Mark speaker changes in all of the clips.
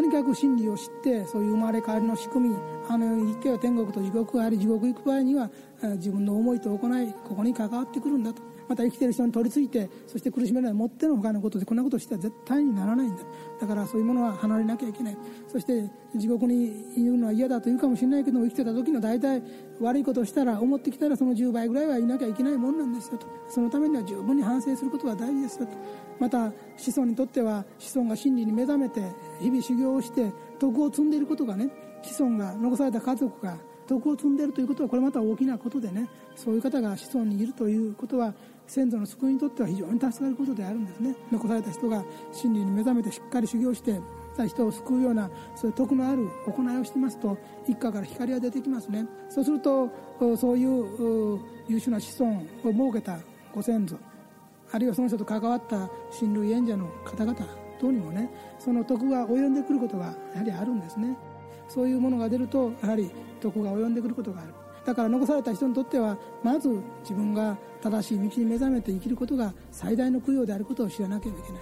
Speaker 1: にかく真理を知って、そういう生まれ変わりの仕組み、あの世に行けば天国と地獄があり、地獄行く場合には自分の思いと行い、ここに関わってくるんだと。また生きている人に取り付いて、そして苦しめないもっての他のことでこんなことをしては絶対にならないんだ。だからそういうものは離れなきゃいけない。そして地獄にいるのは嫌だというかもしれないけども、生きてた時の大体悪いことをしたら、思ってきたらその10倍ぐらいはいなきゃいけないもんなんですよと。そのためには十分に反省することが大事ですよと。また子孫にとっては、子孫が真理に目覚めて日々修行をして徳を積んでいることがね、子孫が残された家族が徳を積んでいるということは、これまた大きなことでね、そういう方が子孫にいるということは、先祖の救いにとっては非常に助かることであるんですね。残された人が真理に目覚めてしっかり修行して人を救うような、そういう徳のある行いをしてますと、一家から光が出てきますね。そうすると、そういう優秀な子孫を設けたご先祖、あるいはその人と関わった親類縁者の方々等にもね、その徳が及んでくることがやはりあるんですね。そういうものが出ると、やはり徳が及んでくることがある。だから残された人にとっては、まず自分が正しい道に目覚めて生きることが最大の供養であることを知らなければいけない。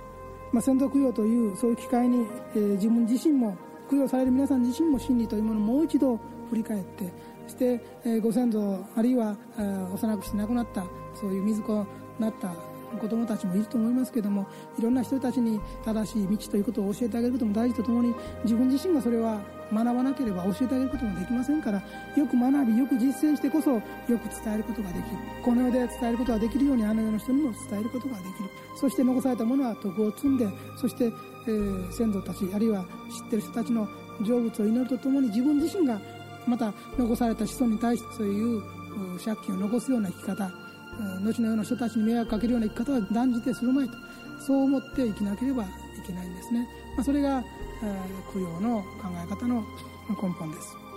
Speaker 1: 先祖供養というそういう機会に、自分自身も、供養される皆さん自身も真理というものをもう一度振り返って、そして、ご先祖あるいは幼くして亡くなったそういう水子になった子供たちもいると思いますけども、いろんな人たちに正しい道ということを教えてあげることも大事とともに、自分自身がそれは学ばなければ教えてあげることもできませんから、よく学び、よく実践してこそよく伝えることができる。この世で伝えることができるように、あの世の人にも伝えることができる。そして残されたものは徳を積んで、そして、先祖たちあるいは知っている人たちの成仏を祈るとともに、自分自身がまた残された子孫に対してそういう借金を残すような生き方、後のような人たちに迷惑かけるような生き方は断じてするまいと、そう思って生きなければいけないんですね。それが供養の考え方の根本です。